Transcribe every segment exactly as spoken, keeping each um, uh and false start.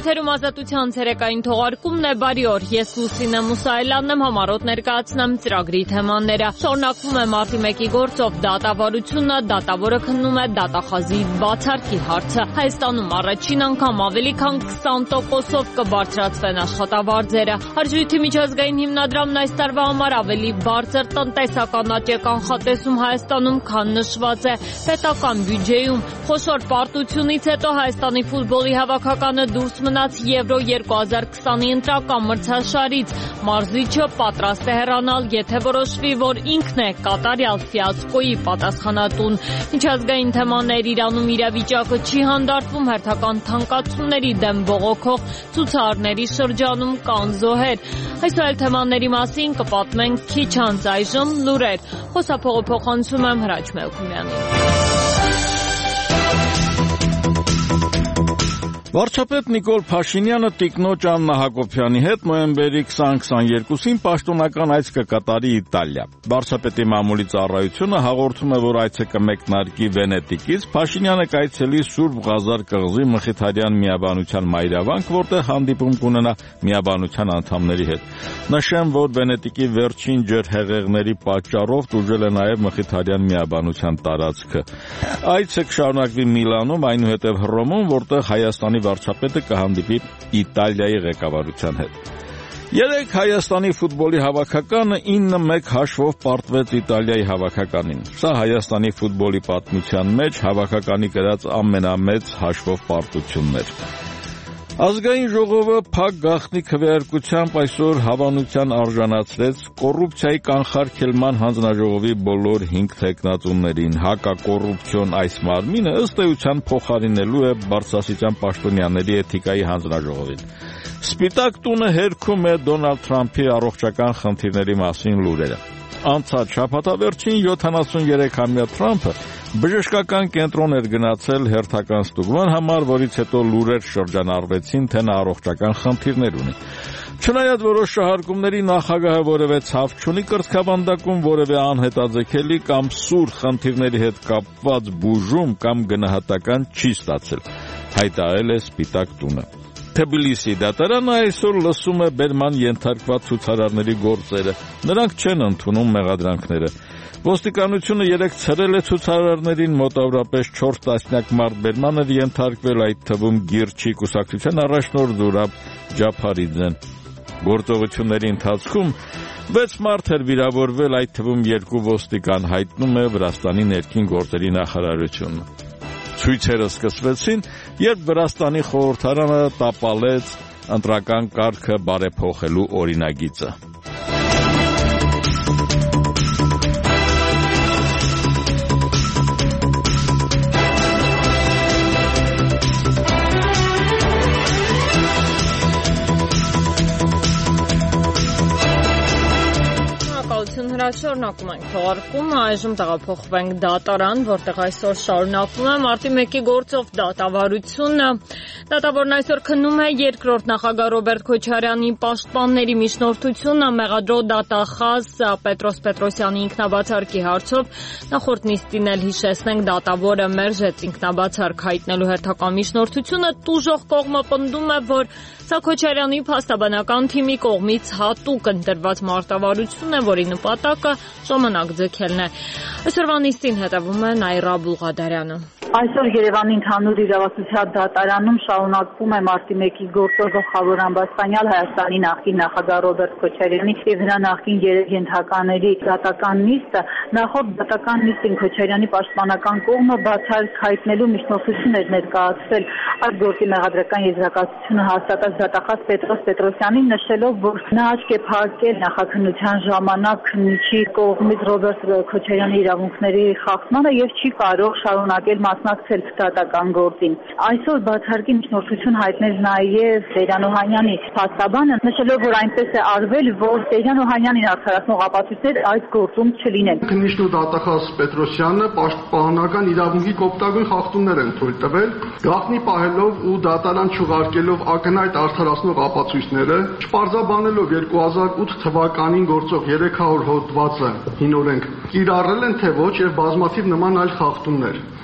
Եթերում ազատության ցերեկային թողարկումն է, բարի օր, ես Լուսինե Մուսայելյանն եմ, համառոտ ներկայացնեմ ծրագրի թեմաները։ Շարունակվում է մարտի մեկի գործով դատավարությունը, դատավորը քննում է դատախազի բացարկի հարցը։ Հայաստանում առաջին անգամ ավելի քան քսան տոկոսով կբարձրացվեն աշխատավարձերը։ Արժույթի միջազգային հիմնադրամն այս տարվա համար ավելի բարձր տնտեսական աճ է կանխատեսում Հայաստանում, քան նշված է պետական բյուջեում։ Խոշոր պարտությունից հետո Հայաստանի ֆուտբոլի հավաքականը դուրս մնաց Եվրո երկու հազար քսանի ընտրական մրցաշարից։ Մարզիչը պատրաստ է հեռանալ, եթե որոշվի, որ ինքն է կատարյալ ֆիասկոյի պատասխանատուն։ Միջազգային թեմաներ, Իրանում իրավիճակը չի հանդարտվում, հերթական թանկացումների դեմ բողոքող ցուցարարների շրջանում կան զոհեր։ Այսօր այլ թեմաների մասին կպատմենք քիչ անց, այժմ լուրեր։ Խոսափողը փոխանցում եմ Հրաչ Մելքումյանին։ Վարչապետ Նիկոլ Փաշինյանը տիկնոջ Աննա Հակոբյանի հետ նոյեմբերի քսան քսաներկուսին պաշտոնական այց կկատարի Իտալիա։ Վարչապետի մամուլի ծառայությունը հաղորդում է, որ այցը կմեկնարկի Վենետիկից, Փաշինյանը կայցելի Սուրբ Ղազար կղզի Մխիթարյան միաբանության մայրավանք, որտեղ հանդիպում կունենա միաբանության անդամների հետ։ Նշեմ, որ Վենետիկի վերջին ջրհեղեղների պատճառով տուժել է նաև Մխիթարյան միաբանության տարածքը։ Այցը կշարունակվի Միլանում, այնուհետև Հռոմում, որտեղ Հայաստանի վարչապետը կհանդիպի Իտալիայի ղեկավարության հետ։ Երեկ Հայաստանի ֆուտբոլի հավաքականը ինը մեկ հաշվով պարտվեց Իտալիայի հավաքականին։ Սա Հայաստանի ֆուտբոլի պատմության մեջ հավաքականի կրած ամենամեծ հաշվով պարտությունն էր։ Ազգային ժողովը փակ գաղտնի քվեարկությամբ այսօր հավանության արժանացրեց կոռուպցիայի կանխարգելման հանձնաժողովի բոլոր հինգ թեկնածուներին։ Հակակոռուպցիոն այս մարմինը ըստ էության փոխարինելու է բարձրաստիճան պաշտոնյաների էթիկայի հանձնաժողովին։ Սպիտակ տունը հերքում է Դոնալդ Թրամփի առողջական խնդիրների մասին լուրերը։ Անցած շաբաթավերջին յոթանասուներեքամյա Թրամփը բժշկական կենտրոն էր գնացել հերթական ստուգման համար, որից հետո լուրեր շրջանառվեցին, թե նա առողջական խնդիրներ ունի։ Չնայած որոշ շահարկումների նախագահը որևէ ցավ չունի կրծքավանդակում, որևէ անհետաձգելի կամ սուր խնդիրների հետ կապված բուժում կամ գնահատական չի ստացել, հայտարարել է Սպիտակ տունը։ Թբիլիսի դատարանը այսօր լսում է բերման ենթարկված ցուցարարների գործերը։ Նրանք չեն ընդունում մեղադրանքները։ Ոստիկանությունը երեք ցրել է ցուցարարներին, մոտավորապես չորս տասնյակ մարդ բերման էր ենթարկվել, այդ թվում Գիրչի կուսակցության առաջնորդ Զուրաբ Ջափարիձեն։ Գործողությունների ընթացքում վեց մարդ էր վիրավորվել, այդ թվում երկու ոստիկան, հայտնում է Վրաստանի ներքին գործերի նախարարությունը։ Ցույցերը սկսվեցին, երբ Վրաստանի խորհրդարանը տապալեց ընտրական կարգը բարեփոխելու օրինագիծը։ Շարունակում ենք թողարկումը, այժմ տեղափոխվենք դատարան, որտեղ այսօր շարունակվում է մարտի մեկի գործով դատավարությունը։ Դատավորն այսօր քննում է երկրորդ նախագահ Ռոբերտ Քոչարյանի պաշտպանների միջնորդությունը մեղադրո դատախազ Պետրոս Պետրոսյանի ինքնաբացարկի հարցով։ Նախորդ նիստին էլ հիշեցնենք, դատավորը մերժեց ինքնաբացարկ հայտնելու հերթական միջնորդությունը, տուժող կողմը պնդում է, որ սա Քոչարյանի փաստաբանական թիմի կողմից հատուկ ընտրված մարտավարություն է, որի նպատակը ժամանակ ձգելն է։ Այսօրվա նիստին հետևում է Նաիրա Բուլղադարյանը։ Այսօր Երևանի ընդհանուր իրավասության դատարանում շարունակվում է մարտի մեկի գործով գլխավոր ամբաստանյալ Հայաստանի նախկին նախագահ Ռոբերտ Քոչարյանի եւ նրա նախկին երեք ենթակաների դատական նիստը։ Նախորդ դատական նիստին Քոչարյանի պաշտպանական կողմը բացառիկ հայտնելու միջնորդություն էր ներկայացրել այդ գործի մեղադրական եզրակացությունը հաստատած դատախազ Պետրոս Պետրոսյանին, նշելով, որ նա աչք է փակել նախաքննության ժամանակ քննիչի կողմից Ռոբերտ Քոչարյանի իրավունքների խախտմանը եւ չի կարող շարունակել մասնակցել դատական գործին։ Այսօր բացարկի միջնորդություն հայտնեց նաև Տերյան Օհանյանի փաստաբանը, նշելով, որ այնպես է արվել, որ Տերյան Օհանյանին արդարացնող ապացույցներ այդ գործում չլինեն։ Քննիչն ու դատախազ Պետրոսյանը պաշտպանական իրավունքի կոպտագույն խախտումներ են թույլ տվել, գաղտնի պահելով ու դատարան չուղարկելով ակնհայտ արդարացնող ապացույցները, չպարզաբանելով երկու հազար ութ թվականին գործող երեք հարյուր հոդվածը հին օրենք կիրառել են թե ոչ եւ բազմաթիվ նման այլ խախտումներ։ Դատական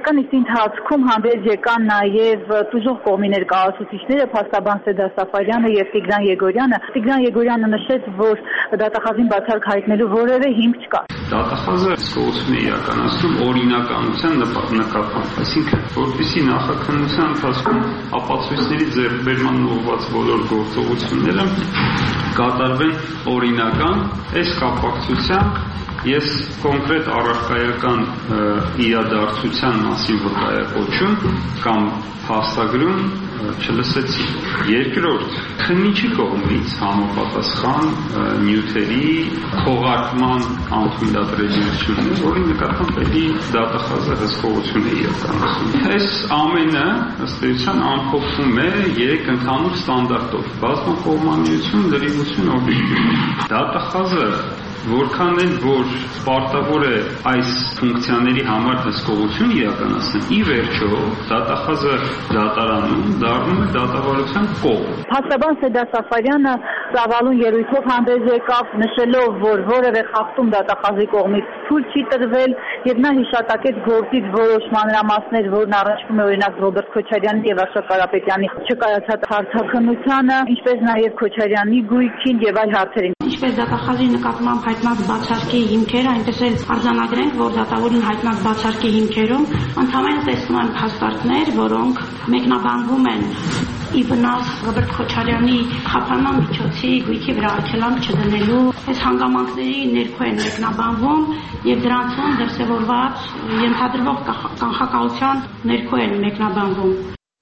Վարչական իսկ ընթացքում հանդես եկան նաև տուժող կողմի ներկայացուցիչները Փաստաբան Սեդա Սաֆարյանը եւ Տիգրան Եգորյանը։ Տիգրան Եգորյանը նշեց, որ դատախազին բացառք հայտնելու որևէ հիմք չկա։ Դատախազը սկսում է իրականացնում օրինականության նկատմամբ, այսինքն որպեսզի նախաքննության ընթացքում ապացույցների ձեռքբերման ուղղված բոլոր գործողությունները կատարվեն օրինական, այս կապակցությամբ ես կոնկրետ առարկայական իրադարձության մասին որ կայակոչում կամ փաստագրում չլսեցի։ Երկրորդ, քննիչի կողմից համապատասխան նյութերի թողարկման անթույլատրելիությունն, որի նկատմամբ էլի դատախազը հսկողություն է իրականացնում։ Այս ամենը ըստ էության ամփոփվում է երեք ընդհանուր ստանդարտով՝ բազմակողմանիություն, լրիվություն, օբյեկտիվություն։ Դատախազը որքան էլ որ պարտավոր է այս ֆունկցիաների համար հսկողություն իրականացնել, ի վերջո դատախազը դատարանում դառնում է դատավարության կողմ։ Փաստաբան Սեդա Սաֆարյանը ծավալուն ելույթով հանդես եկավ, նշելով, որ որևէ խախտում դատախազի կողմից թույլ չի տրվել, եւ նա հիշատակեց գործից որոշ մանրամասներ, որն առնչվում է օրինակ Ռոբերտ Քոչարյանի եւ Աշոտ Կարապետյանի չկայացած հարցաքննությանը, ինչպես նաեւ Քոչարյանի գույքին եւ այլ հարցերին։ Ինչպես դատախազի նկատմամբ հայտնած բացարկի հիմքերը, այնպես էլ արձանագրենք, որ դատավորին հայտնած բացարկի հիմքերում ընդհանրապես տեսնում են փաստարկներ, որոնք մեկնաբանվում են ի վնաս Ռոբերտ Քոչարյանի խափանման միջոցի գույքի վրա արգելանք չդնելու, այս հանգամանքների ներքո են մեկնաբանվում եւ դրանցում դրսեւորված ենթադրվող կանխակալության ներքո են մեկնաբանվում։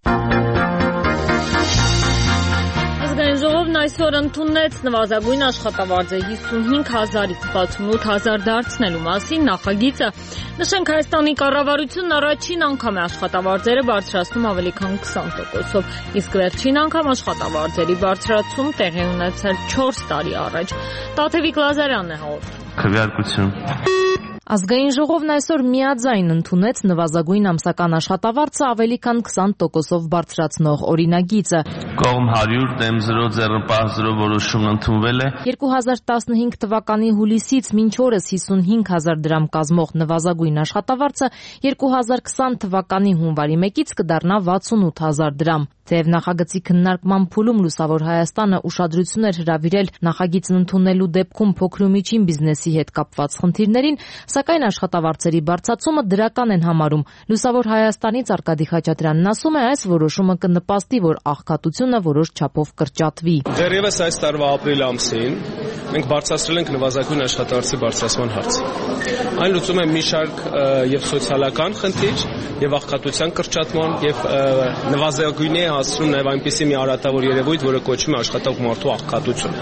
Ազգային ժողովն այսօր ընդունեց նվազագույն աշխատավարձը հիսունհինգ հազարից վաթսունութ հազար դարձնելու մասին նախագիծը։ Նշենք, Հայաստանի կառավարությունն առաջին անգամ է աշխատավարձերը բարձրացնում ավելի քան քսան տոկոսով, իսկ վերջին անգամ աշխատավարձերի բարձրացում տեղի ունեցել չորս տարի առաջ։ Տաթևիկ Լազարյանն է հաղորդում։ Քվեարկություն։ Ազգային ժողովն այսօր միաձայն ընդունեց նվազագույն ամսական աշխատավարձը ավելի քան քսան տոկոսով բարձրացնող օրինագիծը։ Կողմ հարյուր դեմ զրո ձեռնպահ զրո որոշում ընդունվել է։ երկու հազար տասնհինգ թվականի հուլիսից մինչ օրս հիսունհինգ հազար դրամ կազմող նվազագույն աշխատավարձը երկու հազար քսան թվականի հունվարի մեկից կդառնա վաթսունութ հազար դրամ։ Թեև նախագծի քննարկման փուլում Լուսավոր Հայաստանը ուշադրություն էր հրավիրել նախագիծն ընդունելու դեպքում փոքր ու միջին բիզնեսի հետ կապված խնդիրներին, սակայն աշխատավարձերի բարձրացումը դրական են համարում։ Լուսավոր Հայաստանից Արկադի Խաչատրյանն ասում է, այս որոշումը կնպաստի, որ աղքատությունը որոշ չափով կրճատվի։ Դեռևս այս տարվա ապրիլ ամսին մենք բարձրացրել ենք նվազագույն աշխատավարձի բարձրացման հարցը։ Այն լուծում է մի շարք եւ սոցիալական խնդիր, եւ աղքատության կրճատման, եւ նվազագույնի հասնում նաև այնպիսի մի արատավոր երևույթ, որը կոչվում է աշխատող մարդու աղքատություն։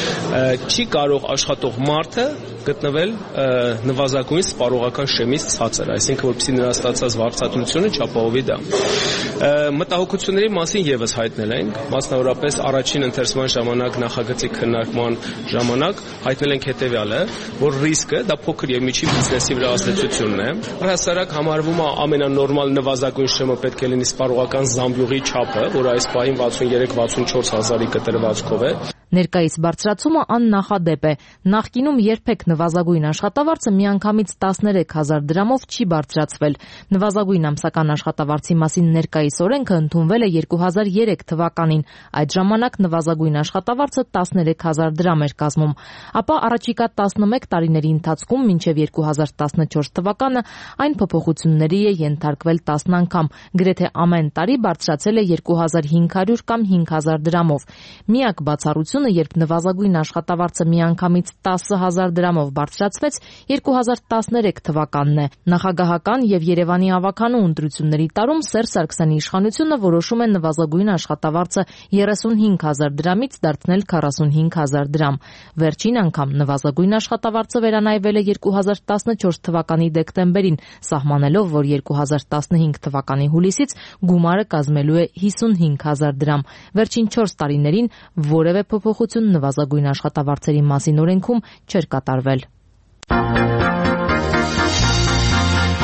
Չի կարող աշխատող մարդը գտնվել նվազագույն սպառողական շեմից ցածր, այսինքն որպեսզի նրա ստացած վարձատրությունը չապահովի դա։ Մտահոգությունների մասին եւս հայտնել ենք, մասնավորապես առաջին ընթերցման ժամանակ նախագծի քննարկման ժամանակ հայտնել ենք հետեւյալը, որ ռիսկը դա փոքր եւ միջին բիզնեսի վրա ազդեցությունն է։ Առհասարակ համարվում է ամենանորմալ նվազագույն շեմը պետք է լինի սպառողական զամբյուղի չափը, որը այս պահին վաթսունյոթ վաթսունչորս հազարի կտրվածքով է։ Ներկայիս բարձրացումը աննախադեպ է։ Նախկինում երբեք նվազագույն աշխատավարձը միանգամից տասներեք հազար դրամով չի բարձրացվել։ Նվազագույն ամսական աշխատավարձի մասին ներկայիս օրենքը ընդունվել է երկու հազար երեք թվականին։ Այդ ժամանակ նվազագույն աշխատավարձը տասներեք հազար դրամ էր կազմում։ Ապա առաջիկա տասնմեկ տարիների ընթացքում մինչև երկու հազար տասնչորս թվականը այն փոփոխությունների է ենթարկվել տասն անգամ։ Գրեթե ամեն տարի բարձրացել է երկու հազար հինգ հարյուր կամ հինգ հազար դրամով։ Միակ բացառությունը, երբ նվազագույն աշխատավարձը միանգամից տասը հազար դրամով բարձրացվեց, երկու հազար տասներեք թվականն է։ Նախագահական եւ Երևանի ավականու ընտրությունների տարում Սերժ Սարգսյանի իշխանությունը որոշում է նվազագույն աշխատավարձը երեսունհինգ հազար դրամից դարձնել քառասունհինգ հազար դրամ։ Վերջին անգամ նվազագույն աշխատավարձը վերանայվել է երկու հազար տասնչորս թվականի դեկտեմբերին, սահմանելով, որ երկու հազար տասնհինգ թվականի հուլիսից գումարը կազմելու է հիսունհինգ հազար դրամ։ Վերջին չորս տարիներին որևէ փոփոխություն նվազագույն աշխատավարձերի մասին օրենքում չէր կատարվել։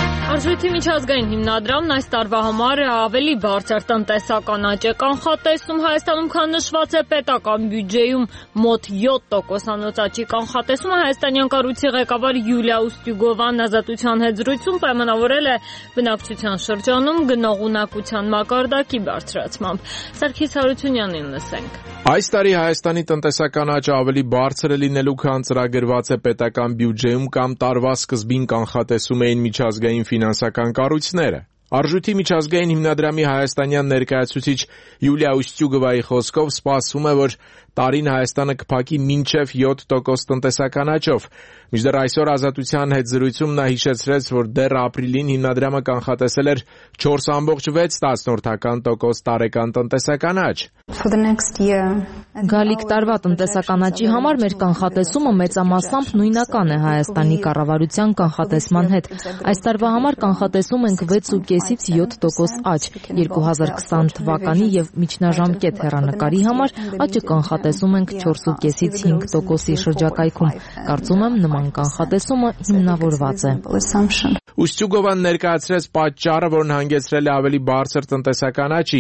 Արժույթի միջազգային հիմնադրամն այս տարվա համար ավելի բարձր տնտեսական աճ է կանխատեսում։ Հայաստանում քան նշված է պետական բյուջեում մոտ յոթ տոկոսանոց աճի կանխատեսումը հայաստանյան կառույցի ղեկավար Յուլիա Ուստյուգովան Ազատության հետ զրույցում պայմանավորել է բնակչության շրջանում գնողունակության մակարդակի բարձրացմամբ։ Սարգիս Հարությունյանին լսենք։ Այս տարի Հայաստանի տնտեսական աճը ավելի բարձր է լինելու, քան ծրագրված է պետական բյուջեում կամ տարվա սկզբին կանխատեսում էին միջազգային ֆինանսական կառույցները։ Արժույթի միջազգային հիմնադրամի հայաստանյան ներկայացուցիչ Յուլիա Ուստյուգովայի խոսքով սպասվում է, որ տարին Հայաստանը կփակի մինչև յոթ տոկոս տնտեսական աճով։ Մինչդեռ այսօր Ազատության հետ զրույցում նա հիշեցրեց, որ դեռ ապրիլին հիմնադրամը կանխատեսել էր չորս կόμma վեց տոկոս տարեկան տնտեսական աճ։ Գալիք տարվա տնտեսական աճի համար մեր կանխատեսումը մեծամասամբ նույնական է Հայաստանի կառավարության կանխատեսման հետ։ Այս տարվա համար կանխատեսում ենք վեց կόμma պենսից յոթ տոկոս աճ։ երկու հազար քսան թվականի եւ միջնաժամկետ հեռանկարի համար աճը կանխատեսում ենք չորս կόμma պենսից հինգ տոկոսի շրջակայքում։ Կարծում եմ նման կանխատեսումը հիմնավորված է։ Ուստյուգովան ներկայացրեց պատճառը, որն հանգեցրել է ավելի բարձր տնտեսական աճի։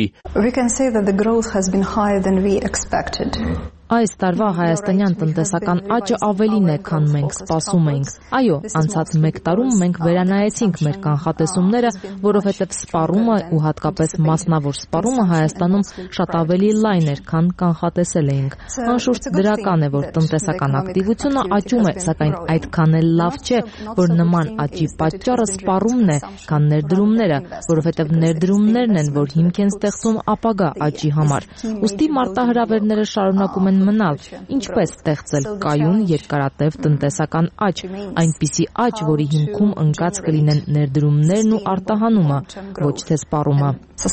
Այս տարվա հայաստանյան տնտեսական աճը ավելին է, քան մենք սպասում էինք։ Այո, անցած մեկ տարում մենք վերանայեցինք մեր կանխատեսումները, որովհետև սպառումը ու հատկապես մասնավոր սպառումը Հայաստանում շատ ավելի լայն էր, քան կանխատեսել էինք։ Անշուշտ դրական է, որ տնտեսական ակտիվությունը աճում է, սակայն այդքան էլ լավ չէ, որ նման աճի պատճառը սպառումն է, քան ներդրումները, որովհետև ներդրումներն են, որ հիմք են ստեղծում ապագա աճի համար։ Ուստի մարտահրավերները շարունակում են մնալ, ինչպես ստեղծել կայուն երկարատև տնտեսական աճ, այնպիսի աճ, որի հիմքում ընկած կլինեն ներդրումներն ու արտահանումը, ոչ թե սպառումը։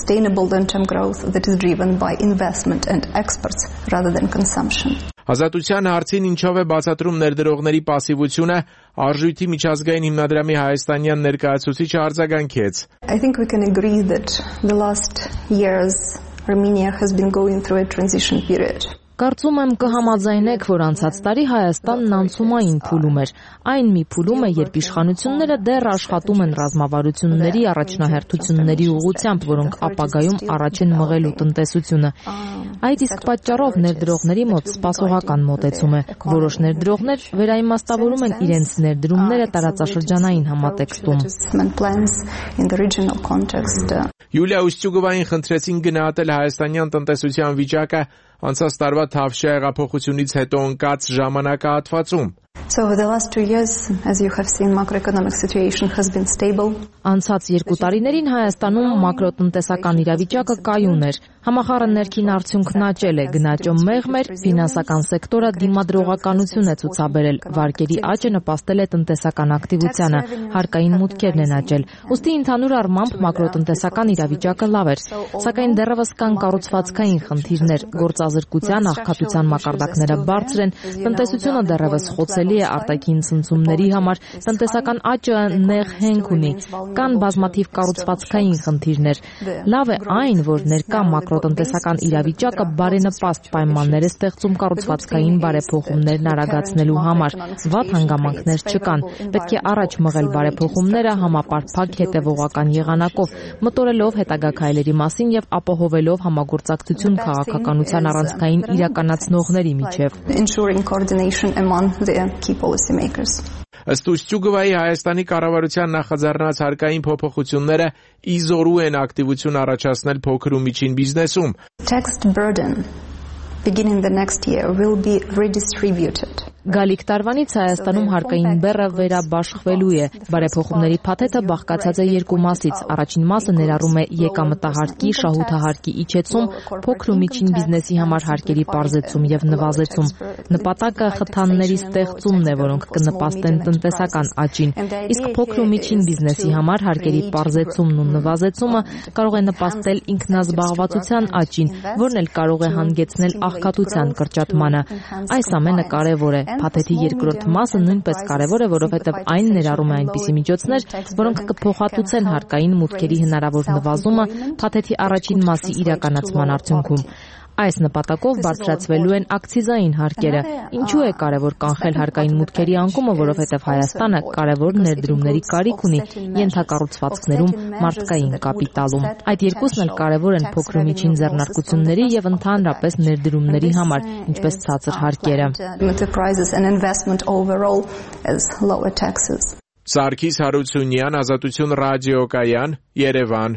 Ազատության հարցին ինչով է բացատրում ներդրողների պասիվությունը, Արժույթի միջազգային հիմնադրամի հայաստանյան ներկայացուցիչը արձագանքեց։ I think we can agree that the last years Armenia has been going through a transition period. Կարծում եմ կհամաձայնեք, որ անցած տարի Հայաստանն անցումային փուլում էր։ Այն մի փուլում է, երբ իշխանությունները դեռ աշխատում են ռազմավարությունների առաջնահերթությունների ուղղությամբ, որոնք ապագայում առաջ են մղելու տնտեսությունը։ Այդ իսկ պատճառով ներդրողների մոտ սպասողական մոտեցում է։ Որոշ ներդրողներ վերաիմաստավորում են իրենց ներդրումները տարածաշրջանային համատեքստում։ Յուլիա Ուստյուգովային խնդրեցին գնահատել հայաստանյան տնտեսության վիճակը անցած տարվա Թավշյա հեղափոխությունից հետո ընկած ժամանակահատվածում։ So over the last two years, as you have seen, macroeconomic situation has been stable. Անցած երկու տարիներին Հայաստանում մակրոտնտեսական իրավիճակը կայուն էր։ Համախառն ներքին արդյունքն աճել է, գնաճը մեղմ էր, ֆինանսական սեկտորը դիմադրողականություն է ցուցաբերել, վարկերի աճը նպաստել է տնտեսական ակտիվությանը, հարկային մուտքերն են աճել։ Ուստի ընդհանուր առմամբ մակրոտնտեսական իրավիճակը լավ էր, սակայն դեռևս կան կառուցվածքային խնդիրներ, գործազրկության, աղքատության մակարդակները բարձր են, տնտեսությունը դեռևս խոցելի է արտաքին ցնցումների համար, տնտեսական աճը նեղ հենք ունի, կան բազմաթիվ կառուցվածքային խնդիրներ։ Լավ է այն, որ ներկա մակրոտնտեսական իրավիճակը բարենպաստ պայմաններ է ստեղծում կառուցվածքային բարեփոխումներն արագացնելու համար։ Վատ հանգամանքներ չկան։ Պետք է առաջ մղել բարեփոխումները համապարփակ հետևողական եղանակով, մտորելով հետագա քայլերի մասին եւ ապահովելով համագործակցություն քաղաքականության առանցքային իրականացնողների միջև։ Ըստ Ուստյուգովայի Հայաստանի կառավարության նախաձեռնած հարկային փոփոխությունները ի զորու են ակտիվություն առաջացնել փոքր ու միջին բիզնեսում։ Tax burden beginning the next year will be redistributed. Գալիք տարվանից Հայաստանում հարկային բեռը վերաբաշխվելու է։ Բարեփոխումների փաթեթը բաղկացած է երկու մասից։ Առաջին մասը ներառում է եկամտահարկի, շահութահարկի իջեցում, փոքր ու միջին բիզնեսի համար հարկերի պարզեցում եւ նվազեցում։ Նպատակը խթանների ստեղծումն է, որոնք կնպաստեն տնտեսական աճին։ Իսկ փոքր ու միջին բիզնեսի համար հարկերի պարզեցումն ու նվազեցումը կարող է նպաստել ինքնազբաղվածության աճին, որն էլ կարող է հանգեցնել աղքատության կրճատմանը։ Այս ամենը կարևոր է։ Փաթեթի երկրորդ մասը նույնպես կարևոր է, որովհետև այն ներառում է այնպիսի միջոցներ, որոնք կփոխհատուցեն հարկային մուտքերի հնարավոր նվազումը փաթեթի առաջին մասի իրականացման արդյունքում։ Այս նպատակով բարձրացվելու են ակցիզային հարկերը։ Ինչու է կարևոր կանխել հարկային մուտքերի անկումը, որովհետև Հայաստանը կարևոր ներդրումների կարիք ունի ենթակառուցվածքներում, մարդկային կապիտալում։ Այդ երկուսն էլ կարևոր են փոքր ու միջին ձեռնարկությունների եւ ընդհանրապես ներդրումների համար, ինչպես ցածր հարկերը։ Սարգիս Հարությունյան, Ազատություն ռադիոկայան, Երևան։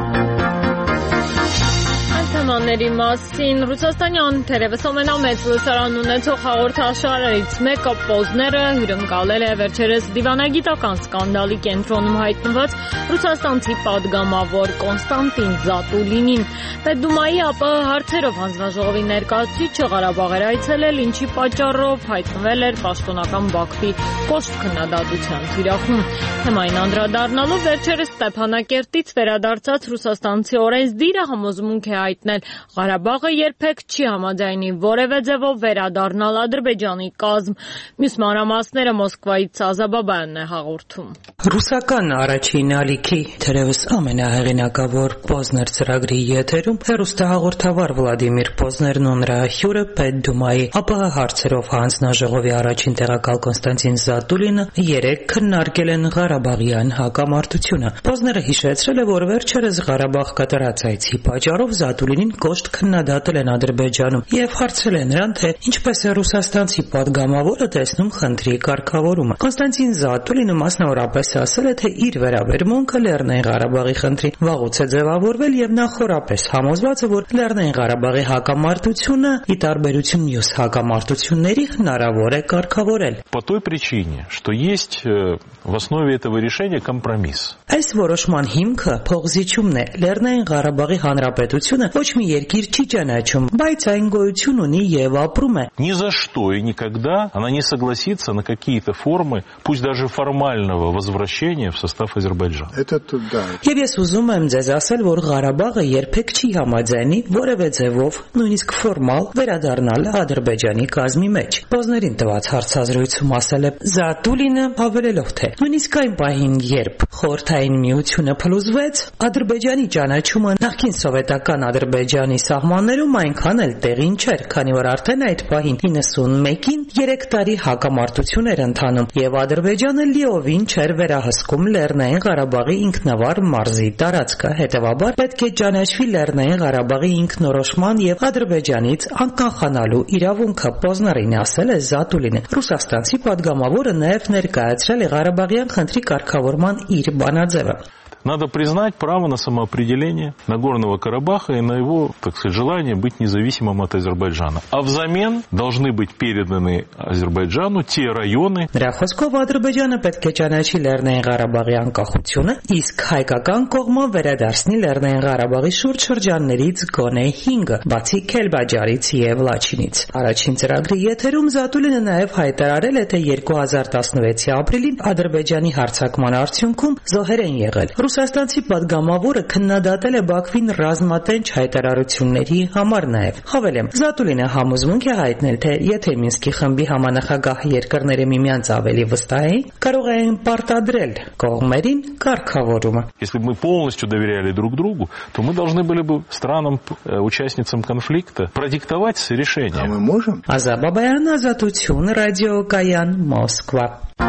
Թեմաների մասին Ռուսաստանյան թերևս ամենամեծ լսարան ունեցող հաղորդաշարերից մեկը Պոզները հյուրընկալել է վերջերս դիվանագիտական սկանդալի կենտրոնում հայտնված ռուսաստանցի падգամավոր Կոնստանտին Զատուլինին։ Պետդումայի ԱՊՀ հարցերով հանձնաժողովի ներկայացուցիչը Ղարաբաղ էր այցելել, ինչի պատճառով հայտնվել էր պաշտոնական Բաքվի կոշտ քննադատության թիրախում։ Թեմային անդրադառնալով վերջերս Ստեփանակերտից վերադարձած ռուսաստանցի օրենսդիրը համոզմունք է հայտնել Ղարաբաղը երբեք չի համաձայնի որևէ ձևով վերադառնալ Ադրբեջանի կազմ։ Մյուս մանրամասները Մոսկվայից Ազաբաբյանն է հաղորդում։ Ռուսական առաջին ալիքի թերևս ամենահեղինակավոր Պոզներ ծրագրի եթերում հեռուստահաղորդավար Վլադիմիր Պոզներն ու նրա հյուրը Պետդումայի ԱՊՀ հարցերով հանձնաժողովի առաջին տեղակալ Կոնստանտին Զատուլինը երեկ քննարկել են Ղարաբաղյան հակամարտությունը։ Պոզները հիշեցրել է, որ վերջերս Ղարաբաղ կատարած այցի պատճառով Զատուլինին կոշտ քննադատել են Ադրբեջանում եւ հարցրել են նրան, թե ինչպես է ռուսաստանցի падգամավորը տեսնում խնդրի կարգավորումը։ Կոնստանտին Զատուլինը մասնավորապես ասել է, թե իր վերաբերմունքը Լեռնային Ղարաբաղի խնդրին վաղուց է ձևավորվել եւ նախորապես համոզված է, որ Լեռնային Ղարաբաղի հակամարտությունը ի տարբերություն մյուս հակամարտությունների հնարավոր է կարգավորել։ По той причине, что есть в основе этого решения компромисс. Այս որոշման հիմքը փողզիչումն է։ Լեռնային Ղարաբաղի հանրապետությունը ոչ մի երկիր չի ճանաչում, բայց այն գոյություն ունի եւ ապրում է։ Ни за что и никогда она не согласится на какие-то формы, пусть даже формального возвращения в состав Азербайджана. Это туда. Եվ ես ուզում եմ ձեզ ասել, որ Ղարաբաղը երբեք չի համաձայնի որևէ ձևով, նույնիսկ ֆորմալ վերադառնալ Ադրբեջանի կազմի մեջ։ Պոզներին տված հարցազրույցում ասել է Զատուլինը, հավելելով, թե նույնիսկ այն պահին, երբ Խորհրդային Միությունը փլուզվեց, Ադրբեջանի ճանաչումը նախկին սովետական Ադրբեջանի սահմաններում այնքան էլ տեղին չէր, քանի որ արդեն այդ պահին իննսունմեկին երեք տարի հակամարտություն էր ընթանում եւ Ադրբեջանը լիովին չէր վերահսկում Լեռնային Ղարաբաղի ինքնավար մարզի տարածքը, հետեւաբար պետք է ճանաչվի Լեռնային Ղարաբաղի ինքնորոշման եւ Ադրբեջանից անկախանալու իրավունքը, Պոզներին ասել է Զատուլինը։ Ռուսաստանցի падգամավորը նաեւ ներկայացրել է Ղարաբաղյան խնդրի կարգավորման իր բանաձևը։ Надо признать право на самоопределение Нагорного Карабаха и на его, так сказать, желание быть независимым от Азербайджана. А взамен должны быть переданы Азербайджану те районы. Նրա խոսքով Ադրբեջանը պետք է ճանաչի Լեռնային Ղարաբաղի անկախությունը, իսկ հայկական կողմը վերադարձնի Լեռնային Ղարաբաղի շուրջ շրջաններից գոնե հինգը, բացի Քելբաջարից եւ Լաչինից։ Առաջին ծրագրի եթերում Զատուլինը նաեւ հայտարարել է, թե երկու հազար տասնվեցի ապրիլին Ադրբեջանի հարձակման արդյունքում զոհեր են եղել։ Ռուսաստանցի падգամավորը քննադատել է Բաքվին ռազմատենչ հայտարարությունների համար նաև։ Հավելեմ, Զատուլինը համոզմունք է հայտնել, թե եթե Մինսկի խմբի համանախագահ երկրները միմյանց ավելի վստահ էին, կարող էին պարտադրել կողմերին կարգավորումը։ Если бы мы полностью доверяли друг другу, то мы должны были бы странам участницам конфликта продиктовать решение. А мы можем? Ազաբաբյան, Ազատություն ռադիոկայան, Մոսկվա։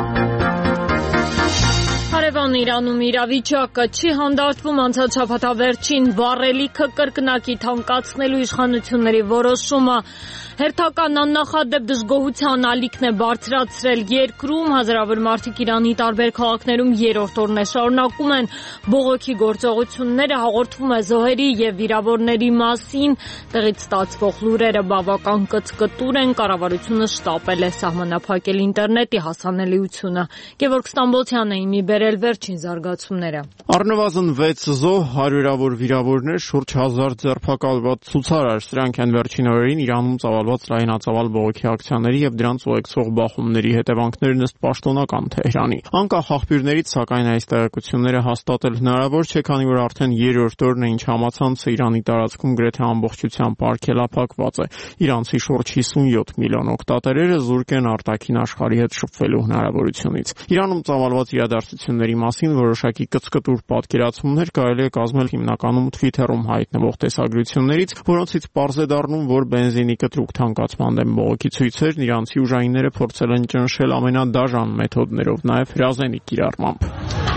Հարևան Իրանում իրավիճակը չի հանդարտվում անցած շաբաթավերջին վառելիքը կրկնակի թանկացնելու իշխանությունների որոշումը հերթական աննախադեպ դժգոհության ալիքն է բարձրացրել երկրում, հազարավոր մարդիկ Իրանի տարբեր քաղաքներում երրորդ օրն է շարունակում են բողոքի գործողությունները, հաղորդվում է զոհերի եւ վիրավորների մասին, տեղից ստացվող լուրերը բավական կծկտուր են, կառավարությունը շտապել է սահմանափակել ինտերնետի հասանելիությունը։ Գևորգ Ստամբոլցյանն է իմի բերել վերջին զարգացումները։ Առնվազն վեց զոհ, հարյուրավոր վիրավորներ, շուրջ հազար ձերբակալված ցուցարար, սրանք են վերջին օրերին Իրանում ծավալված լայնածավալ բողոքի ակցիաների եւ դրանց ուղեկցող բախումների հետևանքներն ըստ պաշտոնական Թեհրանի։ Անկախ աղբյուրներից, սակայն այս տեղեկությունները հաստատել հնարավոր չէ, քանի որ արդեն երրորդ օրն է, ինչ համացանցը Իրանի տարածքում գրեթե ամբողջությամբ արգելափակված է։ Իրանցի շուրջ հիսունյոթ միլիոն օգտատերերը զուրկ են արտաքին աշխարհի հետ շփվելու հնարավորությունից։ Իրանում ծավալված իրադարձությունների ծրագրերի մասին որոշակի կծկտուր պատկերացումներ կարելի է կազմել հիմնականում Twitter-ում հայտնվող տեսագրություններից, որոնցից պարզ է դառնում, որ բենզինի կտրուկ թանկացման դեմ բողոքի ցույցերն իրանցի ուժայինները փորձել են ճնշել ամենադաժան մեթոդներով, նաև հրազենի կիրառմամբ։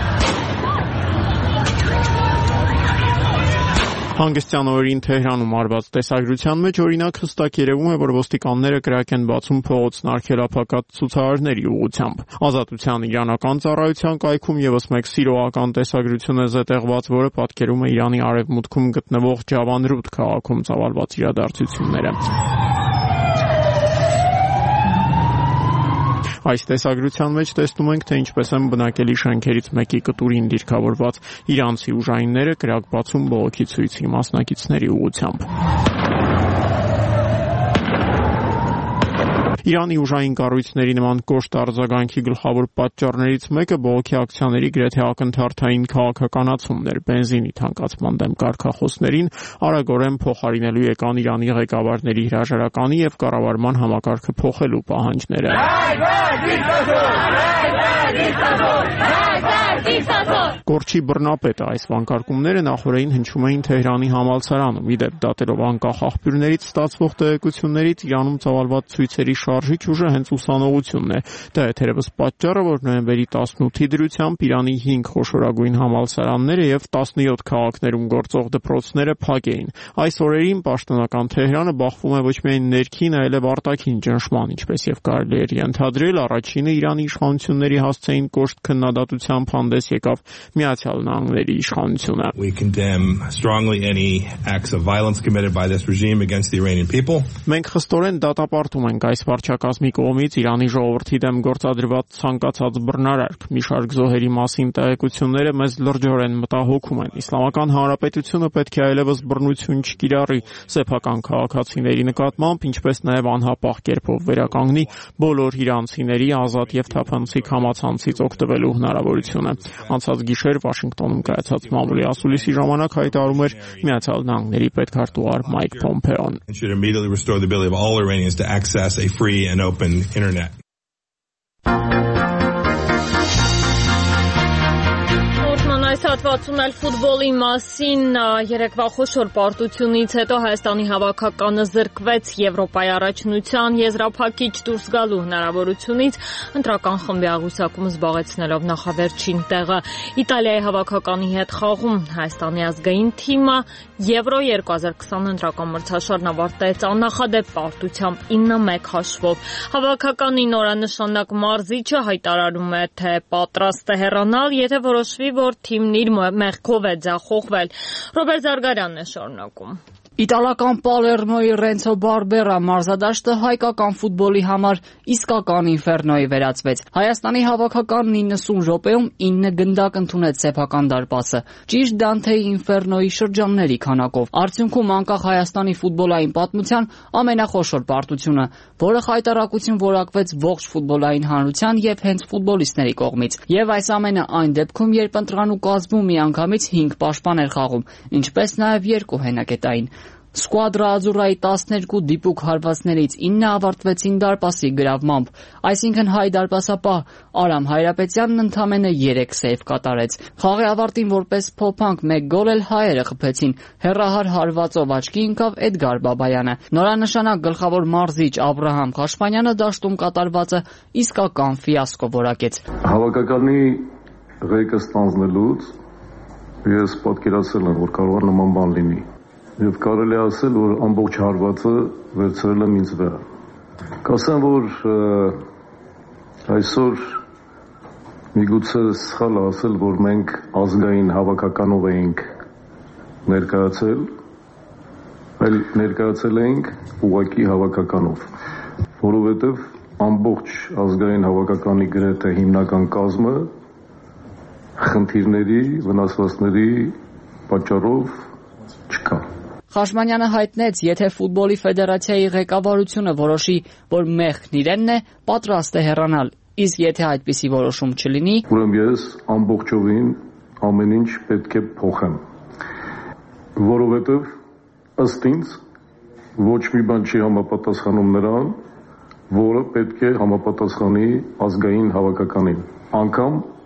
Հանգստյան օրերին Թեհրանում արված տեսագրության մեջ օրինակ հստակ երևում է, որ ոստիկանները կրակ են բացում փողոցն արգելափակած ցուցարարների ուղղությամբ։ Ազատության իրանական ծառայության կայքում եւս մեկ սիրողական տեսագրություն է զետեղված, որը պատկերում է Իրանի արևմուտքում գտնվող Ջավանրուդ քաղաքում ծավալված իրադարձությունները։ Այս տեսագրության մեջ տեսնում ենք, թե ինչպես են բնակելի շենքերից մեկի կտուրին դիրքավորված իրանցի ուժայինները կրակ բացում բողոքի ցույցի մասնակիցների ուղղությամբ։ Իրանի ուժային կառույցների նման կոշտ արձագանքի գլխավոր պատճառներից մեկը բողոքի ակցիաների գրեթե ակնթարթային քաղաքականացումն էր։ Բենզինի թանկացման դեմ կարգախոսներին արագորեն փոխարինելու եկան Իրանի ղեկավարների հրաժարականի եւ կառավարման համակարգը փոխելու պահանջները։ Կորչի բռնապետը այս վանկարկումները նախորդին հնչում էին Թեհրանի համալսարանում։ Իդեպ դատելով անկախ աղբյուրներից ստացվող տեղեկություններից Իրանում ծավալված ցույցերի շարժիչ ուժը հենց ուսանողությունն է։ Դա է թերևս պատճառը, որ նոյեմբերի տասնութի դրությամբ Իրանի հինգ խոշորագույն համալսարանները եւ տասնյոթ քաղաքներում գործող դպրոցները փակ էին։ Այս օրերին պաշտոնական Թեհրանը բախվում է ոչ միայն ներքին, այլև արտաքին ճնշման, ինչպես եւ կարելի էր ենթադրել, առաջինը Իրանի իշխանությունների հասցեին կոշտ քննադատությամբ հանդես եկավ Միացյալ Նահանգների իշխանությունը։ We condemn strongly any acts of violence committed by this regime against the Iranian people. Մենք խստորեն դատապարտում ենք այս վարչակազմի կողմից Իրանի ժողովրդի դեմ գործադրված ցանկացած բռնարարք։ Մի շարք զոհերի մասին տեղեկությունները մեզ լրջորեն մտահոգում են։ Իսլամական Հանրապետությունը պետք է այլևս բռնություն չկիրառի սեփական քաղաքացիների նկատմամբ, ինչպես նաև անհապաղ կերպով վերականգնի բոլոր իրանցիների ազատ եւ թափանցիկ համացանցից օգտվելու հնարավորությունը։ Անցած գիշեր Վաշինգտոնում կայացած մամուլի ասուլիսի ժամանակ հայտարարում էր Միացյալ Նահանգների պետքարտուղար Մայք Պոմպեոն։ It should immediately restore the ability of all Iranians to access a free and open internet. Այս հատվածում էլ ֆուտբոլի մասին երեկվա խոշոր պարտությունից հետո Հայաստանի հավաքականը զրկվեց Եվրոպայի առաջնության եզրափակիչ դուրս գալու հնարավորությունից, ընտրական խմբի աղյուսակում զբաղեցնելով նախավերջին տեղը։ Իտալիայի հավաքականի հետ խաղում Հայաստանի ազգային թիմը Եվրո երկու հազար քսան ընտրական մրցաշարն ավարտեց աննախադեպ պարտությամբ ինը մեկ հաշվով։ Հավաքականի նորանշանակ մարզիչը հայտարարում է, թե պատրաստ է հեռանալ, եթե որոշվի, որ թիմն իր մեղքով է ձախողվել։ Ռոբերտ Զարգարյանն է շարունակում։ Իտալական Պալերմոյի Ռենցո Բարբերա մարզադաշտը հայկական ֆուտբոլի համար իսկական ինֆերնոյի վերածվեց։ Հայաստանի հավաքականն իննսուն րոպեում ինը գնդակ ընդունեց սեփական դարպասը, ճիշտ Դանթեի ինֆերնոյի շրջանների քանակով։ Արդյունքում անկախ Հայաստանի ֆուտբոլային պատմության ամենախոշոր պարտությունը, որը խայտառակություն որակվեց ողջ ֆուտբոլային հանրության եւ հենց ֆուտբոլիստների կողմից։ Եվ այս ամենը այն դեպքում, երբ ընտրանու կազմում միանգամից հինգ պաշտպան էր խաղում, ինչպես նաեւ երկու հենակետային։ Սկուադրա Ազուրայի տասներկու դիպուկ հարվածներից ինը ավարտվեցին դարպասի գրավմամբ, այսինքն հայ դարպասապահ Արամ Հայրապետյանն ընդամենը երեք սեյվ կատարեց։ Խաղի ավարտին որպես փոփանք մեկ գոլ էլ հայերը խփեցին, հեռահար հարվածով աչքի ընկավ Էդգար Բաբայանը։ Նորանշանակ գլխավոր մարզիչ Աբրահամ Խաշպանյանը դաշտում կատարվածը իսկական ֆիասկո որակեց։ Հավաքականի ղեկը ստանձնելուց ես պատկերացրել եմ, որ կարող է նման բան լինի։ Եվ կարելի է ասել, որ ամբողջ հարվածը վերցրել եմ ինձ վրա։ Կասեմ, որ այսօր միգուցե սխալ ասել, որ մենք ազգային հավաքականով էինք ներկայացել, այլ ներկայացել էինք ուղղակի հավաքականով, որովհետև ամբողջ ազգային հավաքականի գրեթե հիմնական կազմը խնդիրների, վնասվածքների պատճառով չկա։ Խաշմանյանը հայտնեց, եթե ֆուտբոլի ֆեդերացիայի ղեկավարությունը որոշի, որ մեղքն իրենն է, պատրաստ է հեռանալ, իսկ եթե այդպիսի որոշում չլինի, ուրեմն ես ամբողջովին ամեն ինչ պետք է փոխեմ, որովհետև ըստ ինձ ոչ մի բան չի համապատասխանում նրան, որը պետք է համապատասխանի ազգային հավաքականին, անգամ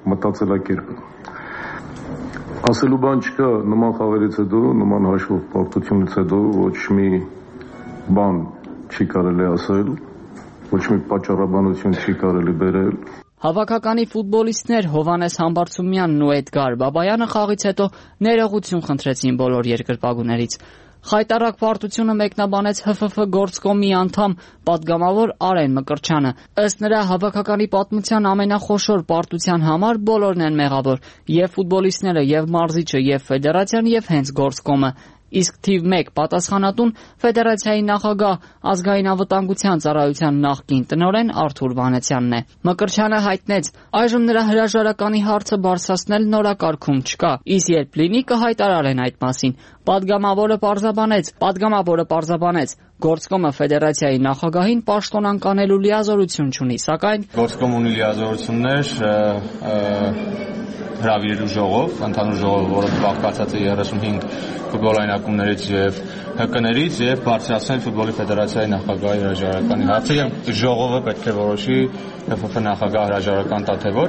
մտածելակերպը։ Ասելու բան չկա, նման խաղերից հետո, նման հաշվով պարտությունից հետո ոչ մի բան չի կարելի ասել, ոչ մի պատճառաբանություն չի կարելի բերել։ Հավաքականի ֆուտբոլիստներ Հովհաննես Համբարձումյանն ու Էդգար Բաբայանը խաղից հետո ներողություն խնդրեցին բոլոր երկրպագուներից։ Խայտառակ պարտությունը մեկնաբանեց Հ Ֆ Ֆ գործկոմի անդամ պատգամավոր Արեն Մկրտչյանը։ Ըստ նրա, հավաքականի պատմության ամենախոշոր պարտության համար բոլորն են մեղավոր՝ եւ ֆուտբոլիստները, եւ մարզիչը, եւ ֆեդերացիան, եւ հենց գործկոմը։ Իսկ թիվ մեկ պատասխանատուն ֆեդերացիայի նախագահ, ազգային անվտանգության ծառայության նախկին տնօրեն Արթուր Վանեցյանն է։ Մկրտչյանը հայտնեց, այժմ նրա հրաժարականի հարցը բարձրացնել նորակարգում չկա, իսկ երբ լինի կհայտարարեն այդ մասին։ Պատգամավորը պարզաբանեց, պատգամավորը պարզաբանեց, գործկոմը ֆեդերացիայի նախագահին պաշտոնան կանելու լիազորություն չունի, սակայն գործկոմը ունի լիազորություններ հրավիրելու ժողով, ընդհանուր ժողով, որը բաղկացած է երեսունհինգ ֆուտբոլային ակումբներից եւ Հ Կ-ներից եւ բարձրացնել ֆուտբոլի ֆեդերացիայի նախագահի հրաժարականի հարցը եւ ժողովը պետք է որոշի Հ Ֆ Ֆ նախագահ հրաժարական տա թե ոչ։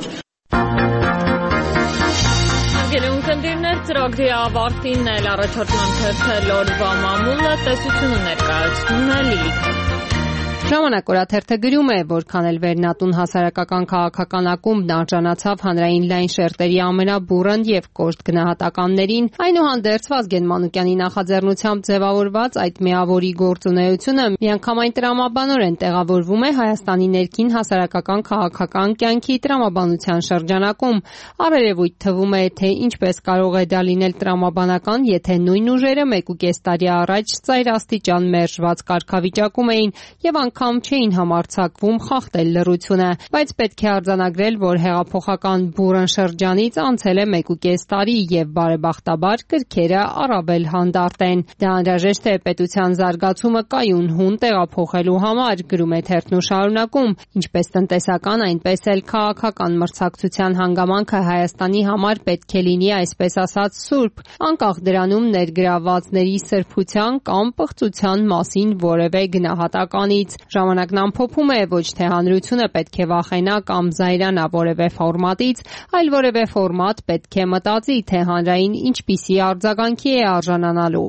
Գերունքնդիրներ ծրագրի ավարտին էլ առաջորդման թերթել օրվա մամուլը տեսությունը ներկայացնում է Լիլիթ։ Ժամանակ օրաթերթը գրում է, որքան էլ Վերնատուն հասարակական քաղաքական ակումբն արժանացավ հանրային լայն շերտերի ամենաբուրըն եւ կոշտ գնահատականներին, այնուհանդերձ Վազգեն Մանուկյանի նախաձեռնությամբ ձևավորված այդ միավորի գործունեությունը միանգամայն տրամաբանորեն տեղավորվում է Հայաստանի ներքին հասարակական քաղաքական կյանքի տրամաբանության շրջանակում։ Առերևույթ թվում է, թե ինչպես կարող է դա լինել տրամաբանական, եթե նույն ուժերը մեկուկես տարի առաջ ծայրաստիճան մերժված կարգավիճակում էին եւ անգամ չէին համարձակվում խախտել լռությունը, բայց պետք է արձանագրել, որ հեղափոխական բուրըն շրջանից անցել է մեկուկես տարի եւ բարեբախտաբար կրքերը առավել հանդարտ են։ Դա անհրաժեշտ է պետության զարգացումը կայուն հուն տեղափոխելու համար, գրում է թերթն ու շարունակում, ինչպես տնտեսական, այնպես էլ քաղաքական մրցակցության հանգամանքը Հայաստանի համար պետք է լինի այսպես ասած սուրբ, անկախ դրանում ներգրավվածների սրբության կամ պղծության մասին որևէ գնահատականից։ Ժամանակն ամփոփում է, ոչ թե հանրությունը պետք է վախենա կամ զայրանա որևէ ֆորմատից, այլ որևէ ֆորմատ պետք է մտածի, թե հանրային ինչպիսի արձագանքի է արժանանալու։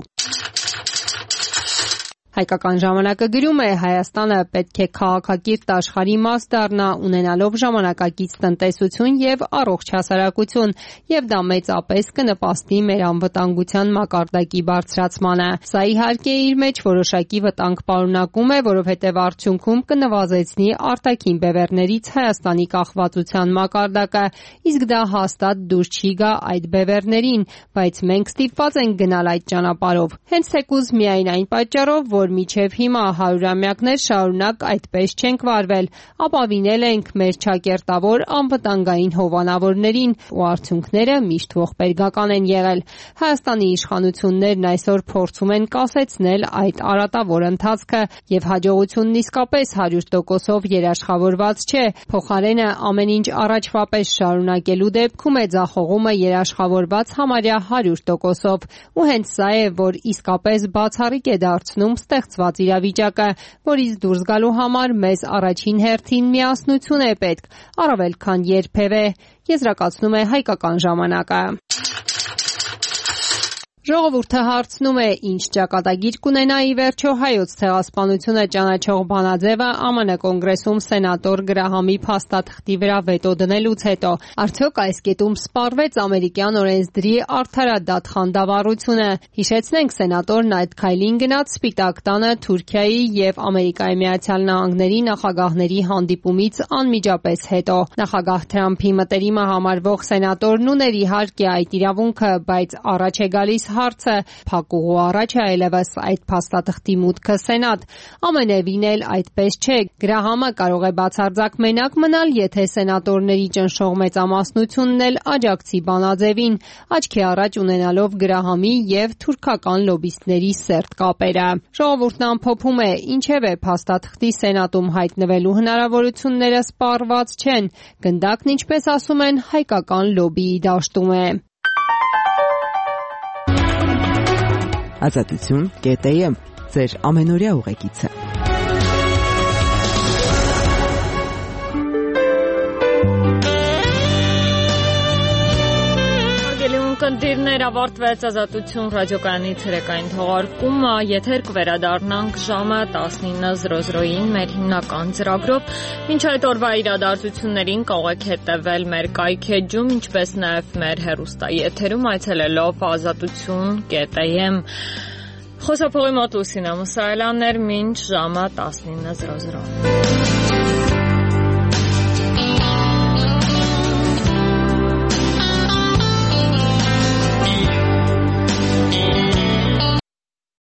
Հայկական ժամանակը գրում է, Հայաստանը պետք է քաղաքակիրթ աշխարհի մաս դառնա, ունենալով ժամանակակից տնտեսություն եւ առողջ հասարակություն, եւ դա մեծապես կնպաստի մեր անվտանգության մակարդակի բարձրացմանը։ Սա իհարկե իր մեջ որոշակի վտանգ պարունակում է, որովհետեւ արդյունքում կնվազեցնի արտաքին բևեռներից Հայաստանի կախվածության մակարդակը, իսկ դա հաստատ դուրս չի գա այդ բևեռներին, բայց մենք ստիպված ենք գնալ այդ ճանապարհով։ Հենց թեկուզ միայն այն պատճառով, որ մինչև հիմա հարյուրամյակներ շարունակ այդպես չենք վարվել, ապավինել ենք մեր չակերտավոր անվտանգային հովանավորներին ու արդյունքները միշտ ողբերգական են եղել։ Հայաստանի իշխանություններն այսօր փորձում են կասեցնել այդ արատավոր ընթացքը եւ հաջողությունն իսկապես հարյուր տոկոսով երաշխավորված չէ, փոխարենը ամեն ինչ առաջվա պես շարունակելու դեպքում է ձախողումը երաշխավորված համարյա հարյուր տոկոսով ու հենց սա է, որ իսկապես բացառիկ է դարձնում ստեղծված իրավիճակը, որից դուրս գալու համար մեզ առաջին հերթին միասնություն է պետք, առավել քան երբևէ, եզրակացնում է Հայկական ժամանակը։ Ժողովուրդը հարցնում է, ինչ ճակատագիր կունենա ի վերջո հայոց ցեղասպանությունը ճանաչող բանաձևը Ა Մ Ն կոնգրեսում սենատոր Գրահամի փաստաթղթի վրա վետո դնելուց հետո։ Արդյոք այս կետում սպառվեց ամերիկյան օրենսդրի արդարադատ խանդավառությունը։ Հիշեցնենք, սենատորն այդ քայլին գնաց Սպիտակ տանը Թուրքիայի եւ Ամերիկայի Միացյալ Նահանգների նախագահների հանդիպումից անմիջապես հետո։ Նախագահ Թրամփի մտերիմը համարվող սենատորն ուներ իհարկե այդ իրավունքը, բայց առաջ է գալիս հարցը, փակուղու առաջ է այլևս այդ փաստաթղթի մուտքը սենատ։ Ամենևին էլ այդպես չէ։ Գրահամը կարող է բացարձակ մենակ մնալ, եթե սենատորների ճնշող մեծամասնությունն էլ աջակցի բանաձևին, աչքի առաջ ունենալով Գրահամի եւ թուրքական լոբիստների սերտ կապերը։ Ժողովուրդն ամփոփում է, ինչևէ փաստաթղթի սենատում հայտնվելու հնարավորությունները սպառված չեն։ Գնդակն, ինչպես ասում են, հայկական լոբիի դաշտում է։ Ազատություն կետ է եմ, ձեր ամենօրյա ուղեկիցը։ Ունկնդիրներ ավարտվեց Ազատություն ռադիոկայանի ցերեկային թողարկումը, եթեր կվերադառնանք ժամը տասնինը զրո զրոյին մեր հիմնական ծրագրով։ Մինչ այդ օրվա իրադարձություններին կարող եք հետևել մեր կայքեջում, ինչպես նաև մեր հեռուստաեթերում այցելելով ազատություն կետ am։ Խոսափողի մոտ Լուսինա Մուսայելյանն էր, մինչ ժամը տասնինը զրո զրո։